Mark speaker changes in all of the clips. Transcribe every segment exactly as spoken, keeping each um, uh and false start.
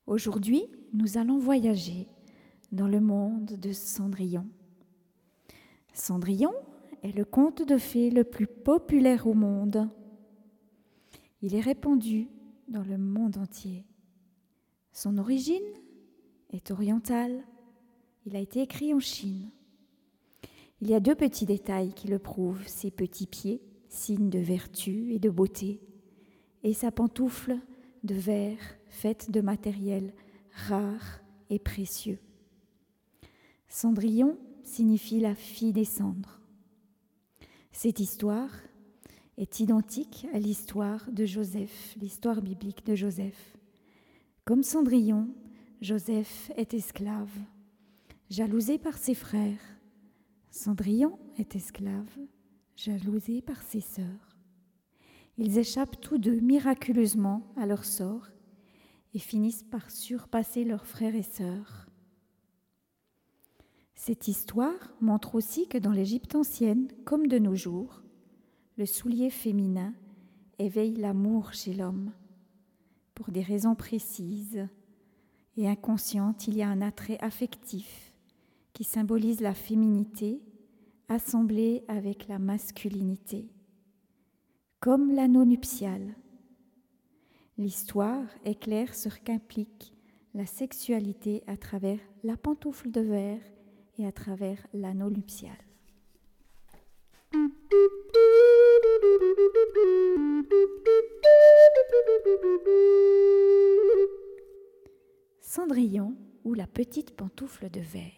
Speaker 1: Aujourd'hui, nous allons voyager dans le monde de Cendrillon. Cendrillon est le conte de fées le plus populaire au monde. Il est répandu dans le monde entier. Son origine est orientale. Il a été écrit en Chine. Il y a deux petits détails qui le prouvent, ses petits pieds, signe de vertu et de beauté, et sa pantoufle de verre faite de matériel rare et précieux. Cendrillon signifie la fille des cendres. Cette histoire est identique à l'histoire de Joseph, l'histoire biblique de Joseph. Comme Cendrillon, Joseph est esclave, jalousé par ses frères. Cendrillon est esclave, jalousé par ses sœurs. Ils échappent tous deux miraculeusement à leur sort et finissent par surpasser leurs frères et sœurs. Cette histoire montre aussi que dans l'Égypte ancienne, comme de nos jours, le soulier féminin éveille l'amour chez l'homme. Pour des raisons précises et inconscientes, il y a un attrait affectif qui symbolise la féminité assemblée avec la masculinité, comme l'anneau nuptial. L'histoire est claire sur qu'implique la sexualité à travers la pantoufle de verre et à travers l'anneau nuptial. Cendrillon ou la petite pantoufle de verre.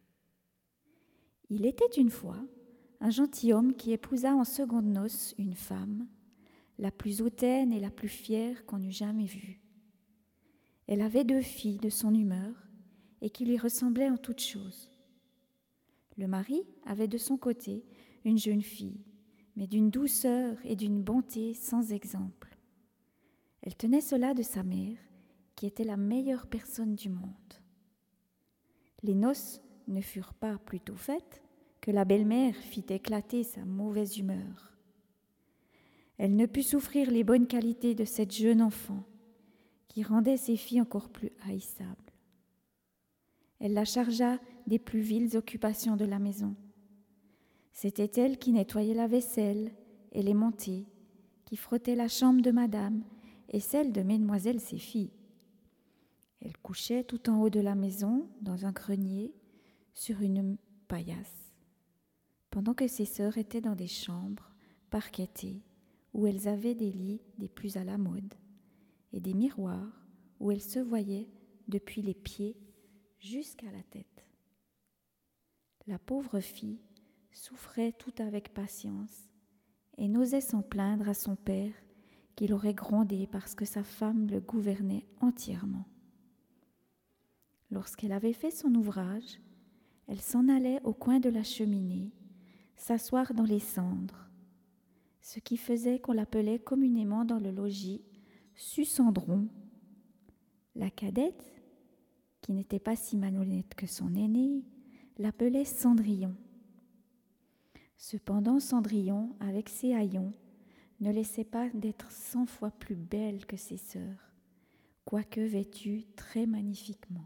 Speaker 1: Il était une fois un gentilhomme qui épousa en secondes noces une femme, la plus hautaine et la plus fière qu'on eût jamais vue. Elle avait deux filles de son humeur et qui lui ressemblaient en toutes choses. Le mari avait de son côté une jeune fille, mais d'une douceur et d'une bonté sans exemple. Elle tenait cela de sa mère, qui était la meilleure personne du monde. Les noces ne furent pas plus tôt faites que la belle-mère fit éclater sa mauvaise humeur. Elle ne put souffrir les bonnes qualités de cette jeune enfant, qui rendait ses filles encore plus haïssables. Elle la chargea des plus viles occupations de la maison. C'était elle qui nettoyait la vaisselle et les montées, qui frottait la chambre de madame et celle de mesdemoiselles ses filles. Elle couchait tout en haut de la maison, dans un grenier, sur une paillasse, pendant que ses sœurs étaient dans des chambres parquetées, où elles avaient des lits des plus à la mode, et des miroirs où elles se voyaient depuis les pieds jusqu'à la tête. La pauvre fille souffrait tout avec patience et n'osait s'en plaindre à son père qui l'aurait grondé parce que sa femme le gouvernait entièrement. Lorsqu'elle avait fait son ouvrage, elle s'en allait au coin de la cheminée, s'asseoir dans les cendres, ce qui faisait qu'on l'appelait communément dans le logis Sucendron. La cadette, qui n'était pas si malhonnête que son aînée, l'appelait Cendrillon. Cependant, Cendrillon, avec ses haillons, ne laissait pas d'être cent fois plus belle que ses sœurs, quoique vêtue très magnifiquement.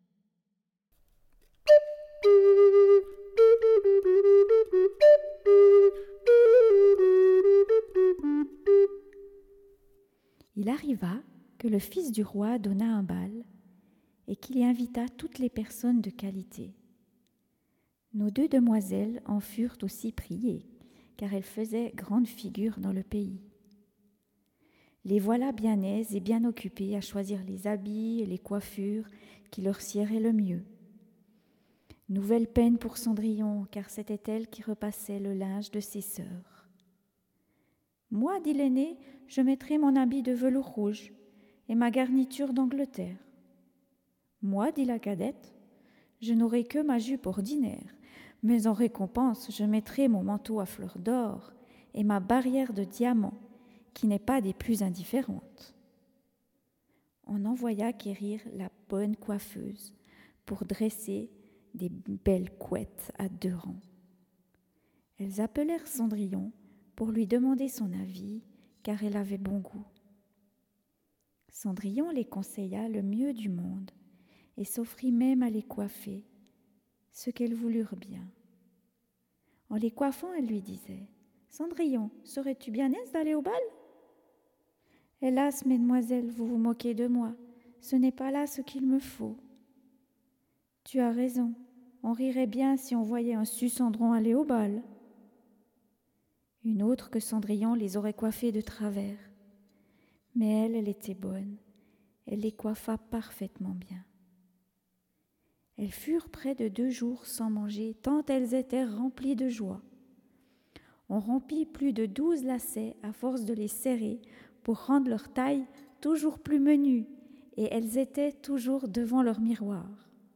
Speaker 1: Il arriva que le fils du roi donna un bal et qu'il y invita toutes les personnes de qualité. Nos deux demoiselles en furent aussi priées, car elles faisaient grande figure dans le pays. Les voilà bien aises et bien occupées à choisir les habits et les coiffures qui leur siéraient le mieux. Nouvelle peine pour Cendrillon, car c'était elle qui repassait le linge de ses sœurs. « Moi, dit l'aînée, je mettrai mon habit de velours rouge et ma garniture d'Angleterre. »« Moi, dit la cadette, je n'aurai que ma jupe ordinaire, mais en récompense, je mettrai mon manteau à fleurs d'or et ma barrière de diamants, qui n'est pas des plus indifférentes. » On envoya quérir la bonne coiffeuse pour dresser des belles couettes à deux rangs. Elles appelèrent Cendrillon pour lui demander son avis, car elle avait bon goût. Cendrillon les conseilla le mieux du monde et s'offrit même à les coiffer, ce qu'elles voulurent bien. En les coiffant, elle lui disait « Cendrillon, serais-tu bien aise d'aller au bal ?»« Hélas, mesdemoiselles, vous vous moquez de moi, ce n'est pas là ce qu'il me faut. »« Tu as raison, on rirait bien si on voyait un Sucendron aller au bal. » Une autre que Cendrillon les aurait coiffées de travers. Mais elle, elle était bonne, elle les coiffa parfaitement bien. Elles furent près de deux jours sans manger, tant elles étaient remplies de joie. On rompit plus de douze lacets à force de les serrer pour rendre leur taille toujours plus menue, et elles étaient toujours devant leur miroir.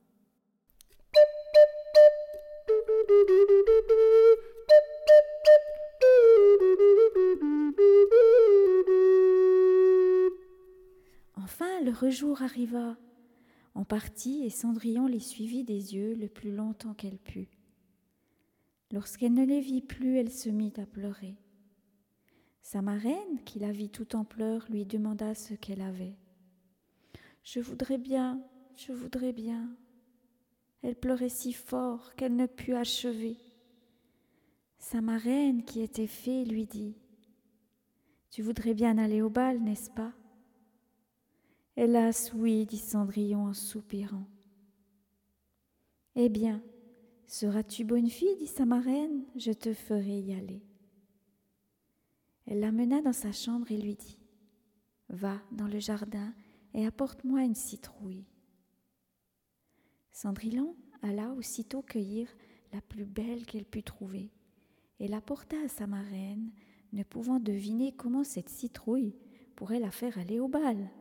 Speaker 1: Enfin, le jour arriva. On partit et Cendrillon les suivit des yeux le plus longtemps qu'elle put. Lorsqu'elle ne les vit plus, elle se mit à pleurer. Sa marraine, qui la vit tout en pleurs, lui demanda ce qu'elle avait. « Je voudrais bien, je voudrais bien. » Elle pleurait si fort qu'elle ne put achever. Sa marraine, qui était fée, lui dit « Tu voudrais bien aller au bal, n'est-ce pas ?» « Hélas, oui, dit Cendrillon en soupirant. »« Eh bien, seras-tu bonne fille, dit sa marraine, je te ferai y aller. » Elle l'amena dans sa chambre et lui dit « Va dans le jardin et apporte-moi une citrouille. » Cendrillon alla aussitôt cueillir la plus belle qu'elle put trouver et l'apporta à sa marraine, ne pouvant deviner comment cette citrouille pourrait la faire aller au bal.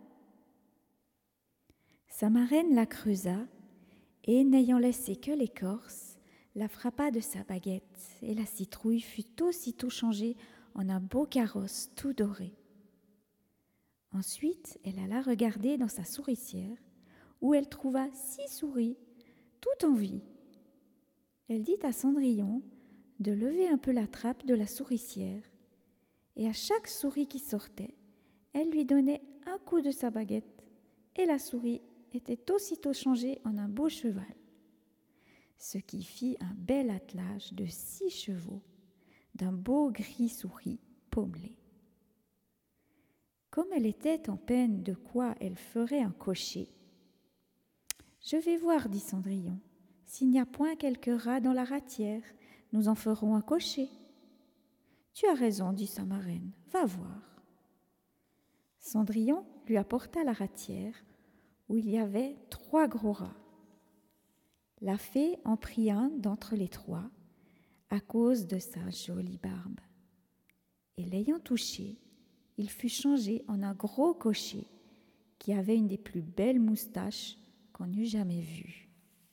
Speaker 1: Sa marraine la creusa et, n'ayant laissé que l'écorce, la frappa de sa baguette et la citrouille fut aussitôt changée en un beau carrosse tout doré. Ensuite, elle alla regarder dans sa souricière où elle trouva six souris, toutes en vie. Elle dit à Cendrillon de lever un peu la trappe de la souricière et à chaque souris qui sortait, elle lui donnait un coup de sa baguette et la souris était aussitôt changée en un beau cheval, ce qui fit un bel attelage de six chevaux, d'un beau gris souris pommelé. Comme elle était en peine de quoi elle ferait un cocher, « Je vais voir, dit Cendrillon, s'il n'y a point quelques rats dans la ratière, nous en ferons un cocher. »« Tu as raison, dit sa marraine, va voir. » Cendrillon lui apporta la ratière où il y avait trois gros rats. La fée en prit un d'entre les trois à cause de sa jolie barbe. Et l'ayant touché, il fut changé en un gros cocher qui avait une des plus belles moustaches qu'on eût jamais vues.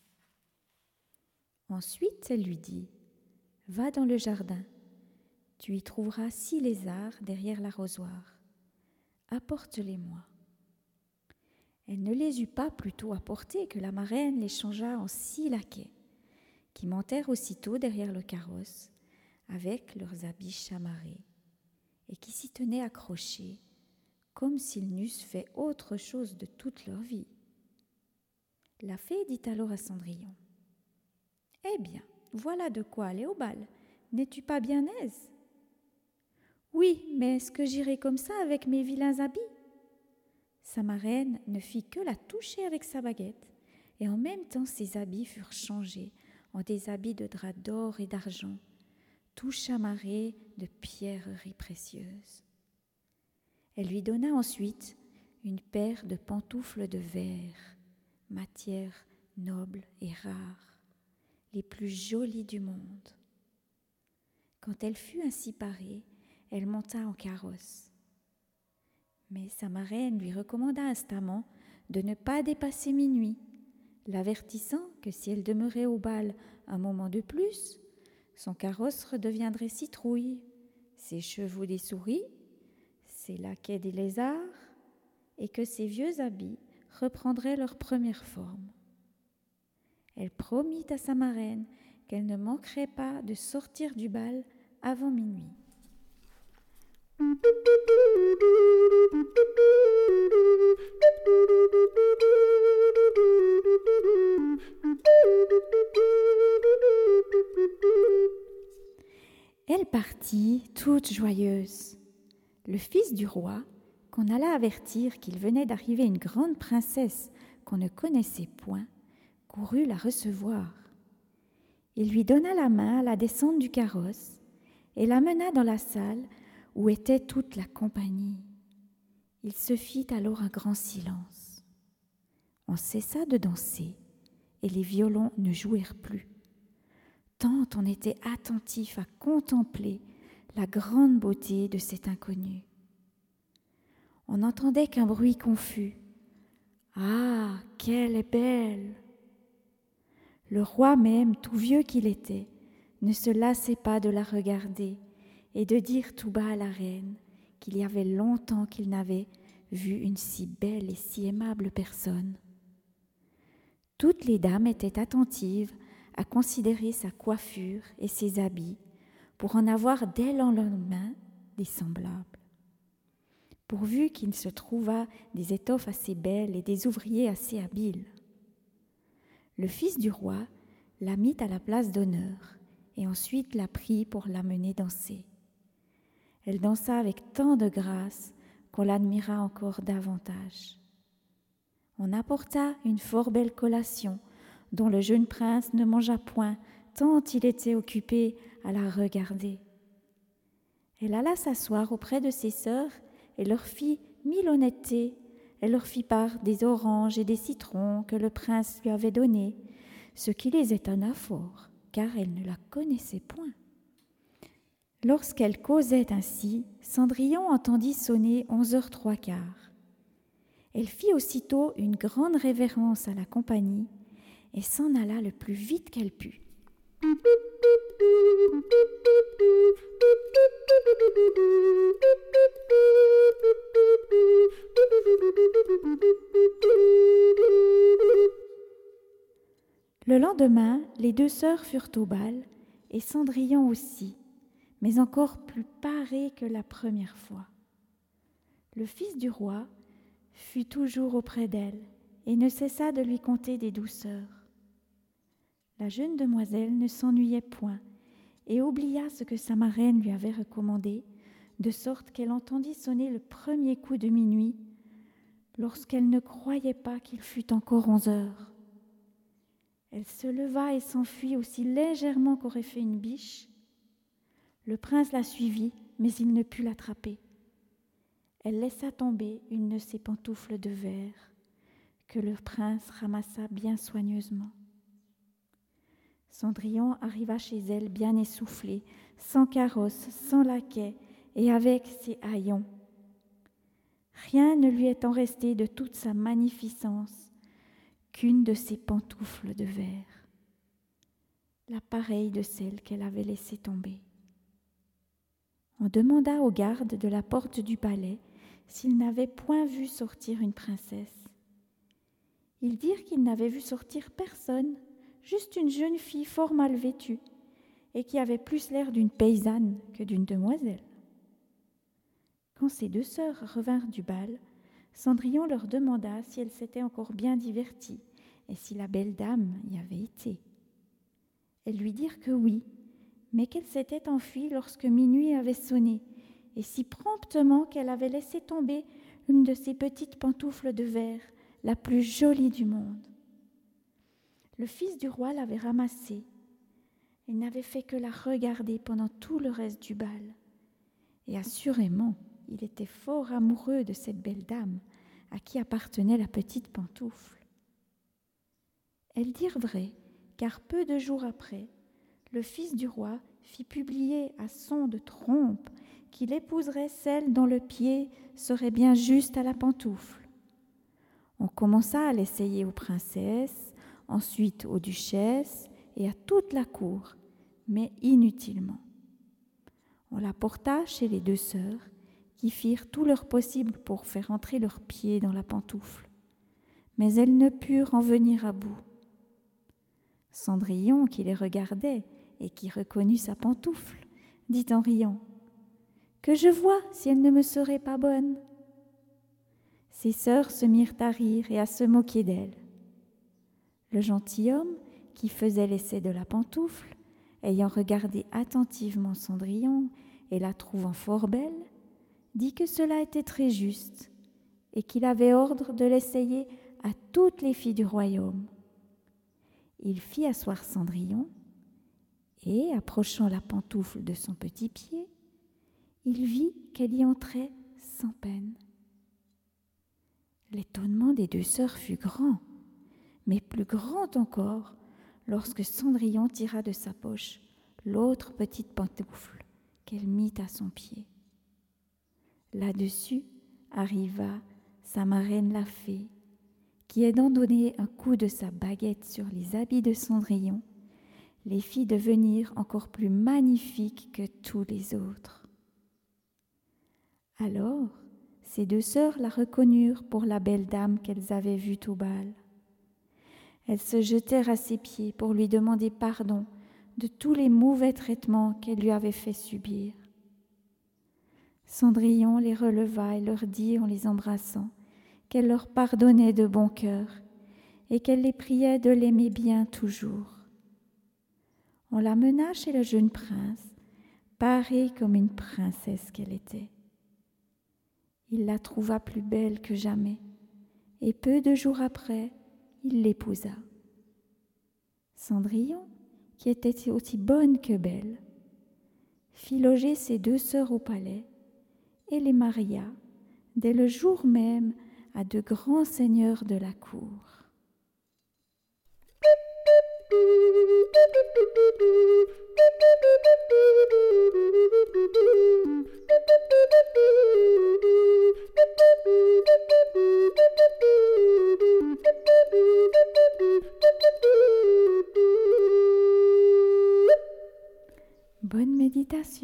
Speaker 1: Ensuite, elle lui dit « Va dans le jardin, tu y trouveras six lézards derrière l'arrosoir. Apporte-les-moi. » Elle ne les eut pas plutôt apportés que la marraine les changea en six laquais, qui montèrent aussitôt derrière le carrosse, avec leurs habits chamarrés, et qui s'y tenaient accrochés, comme s'ils n'eussent fait autre chose de toute leur vie. La fée dit alors à Cendrillon, « Eh bien, voilà de quoi aller au bal. N'es-tu pas bien aise ?»« Oui, mais est-ce que j'irai comme ça avec mes vilains habits ?» Sa marraine ne fit que la toucher avec sa baguette, et en même temps ses habits furent changés en des habits de drap d'or et d'argent, tout chamarrés de pierreries précieuses. Elle lui donna ensuite une paire de pantoufles de verre, matière noble et rare, les plus jolies du monde. Quand elle fut ainsi parée, elle monta en carrosse. Mais sa marraine lui recommanda instamment de ne pas dépasser minuit, l'avertissant que si elle demeurait au bal un moment de plus, son carrosse redeviendrait citrouille, ses chevaux des souris, ses laquais des lézards, et que ses vieux habits reprendraient leur première forme. Elle promit à sa marraine qu'elle ne manquerait pas de sortir du bal avant minuit. Elle partit toute joyeuse. Le fils du roi, qu'on alla avertir qu'il venait d'arriver une grande princesse qu'on ne connaissait point, courut la recevoir. Il lui donna la main à la descente du carrosse et la mena dans la salle où était toute la compagnie. Il se fit alors un grand silence. On cessa de danser et les violons ne jouèrent plus, tant on était attentif à contempler la grande beauté de cet inconnu. On n'entendait qu'un bruit confus. « Ah, qu'elle est belle !» Le roi même, tout vieux qu'il était, ne se lassait pas de la regarder et de dire tout bas à la reine qu'il y avait longtemps qu'il n'avait vu une si belle et si aimable personne. Toutes les dames étaient attentives à considérer sa coiffure et ses habits pour en avoir dès le lendemain des semblables. Pourvu qu'il se trouvât des étoffes assez belles et des ouvriers assez habiles. Le fils du roi la mit à la place d'honneur et ensuite la prit pour la mener danser. Elle dansa avec tant de grâce qu'on l'admira encore davantage. On apporta une fort belle collation dont le jeune prince ne mangea point tant il était occupé à la regarder. Elle alla s'asseoir auprès de ses sœurs et leur fit mille honnêtetés. Elle leur fit part des oranges et des citrons que le prince lui avait donnés, ce qui les étonna fort, car elle ne la connaissait point. Lorsqu'elle causait ainsi, Cendrillon entendit sonner onze heures trois quarts. Elle fit aussitôt une grande révérence à la compagnie et s'en alla le plus vite qu'elle put. Le lendemain, les deux sœurs furent au bal, et Cendrillon aussi, mais encore plus parée que la première fois. Le fils du roi fut toujours auprès d'elle et ne cessa de lui conter des douceurs. La jeune demoiselle ne s'ennuyait point et oublia ce que sa marraine lui avait recommandé, de sorte qu'elle entendit sonner le premier coup de minuit lorsqu'elle ne croyait pas qu'il fût encore onze heures. Elle se leva et s'enfuit aussi légèrement qu'aurait fait une biche. Le prince la suivit, mais il ne put l'attraper. Elle laissa tomber une de ses pantoufles de verre, que le prince ramassa bien soigneusement. Cendrillon arriva chez elle bien essoufflée, sans carrosse, sans laquais, et avec ses haillons. Rien ne lui étant resté de toute sa magnificence qu'une de ses pantoufles de verre, la pareille de celle qu'elle avait laissée tomber. On demanda aux gardes de la porte du palais s'ils n'avaient point vu sortir une princesse. Ils dirent qu'ils n'avaient vu sortir personne, juste une jeune fille fort mal vêtue, et qui avait plus l'air d'une paysanne que d'une demoiselle. Quand ces deux sœurs revinrent du bal, Cendrillon leur demanda si elles s'étaient encore bien diverties et si la belle dame y avait été. Elles lui dirent que oui, mais qu'elle s'était enfuie lorsque minuit avait sonné, et si promptement qu'elle avait laissé tomber une de ses petites pantoufles de verre, la plus jolie du monde. Le fils du roi l'avait ramassée. Il n'avait fait que la regarder pendant tout le reste du bal. Et assurément, il était fort amoureux de cette belle dame à qui appartenait la petite pantoufle. Elles dirent vrai, car peu de jours après, le fils du roi fit publier à son de trompe qu'il épouserait celle dont le pied serait bien juste à la pantoufle. On commença à l'essayer aux princesses, ensuite aux duchesses et à toute la cour, mais inutilement. On la porta chez les deux sœurs, qui firent tout leur possible pour faire entrer leurs pieds dans la pantoufle, mais elles ne purent en venir à bout. Cendrillon, qui les regardait et qui reconnut sa pantoufle, dit en riant : « que je vois si elle ne me serait pas bonne. » Ses sœurs se mirent à rire et à se moquer d'elle. Le gentilhomme, qui faisait l'essai de la pantoufle, ayant regardé attentivement Cendrillon et la trouvant fort belle, dit que cela était très juste et qu'il avait ordre de l'essayer à toutes les filles du royaume. Il fit asseoir Cendrillon et, approchant la pantoufle de son petit pied, il vit qu'elle y entrait sans peine. L'étonnement des deux sœurs fut grand, mais plus grand encore lorsque Cendrillon tira de sa poche l'autre petite pantoufle qu'elle mit à son pied. Là-dessus arriva sa marraine la fée, qui, aidant donner un coup de sa baguette sur les habits de Cendrillon, les fit devenir encore plus magnifiques que tous les autres. Alors, ces deux sœurs la reconnurent pour la belle dame qu'elles avaient vue au bal. Elles se jetèrent à ses pieds pour lui demander pardon de tous les mauvais traitements qu'elle lui avait fait subir. Cendrillon les releva et leur dit en les embrassant qu'elle leur pardonnait de bon cœur et qu'elle les priait de l'aimer bien toujours. On la mena chez le jeune prince, parée comme une princesse qu'elle était. Il la trouva plus belle que jamais, et peu de jours après, il l'épousa. Cendrillon, qui était aussi bonne que belle, fit loger ses deux sœurs au palais et les maria dès le jour même à de grands seigneurs de la cour. Bonne méditation.